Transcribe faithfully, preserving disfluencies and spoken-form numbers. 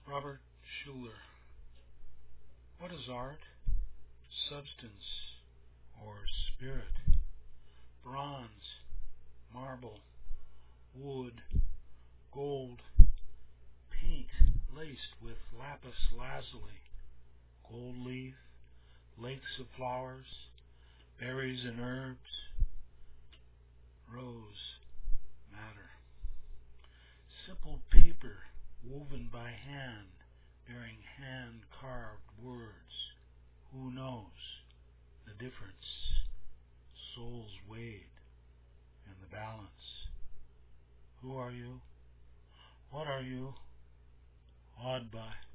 Robert Schuller. What is art? Substance or spirit? Bronze, marble, wood, gold, paint laced with lapis lazuli, gold leaf, lakes of flowers, berries and herbs, rose, matter. Simple paper woven by hand, bearing hand-carved words. Who knows the difference? Souls weighed in the balance. Who are you? What are you? Awed by.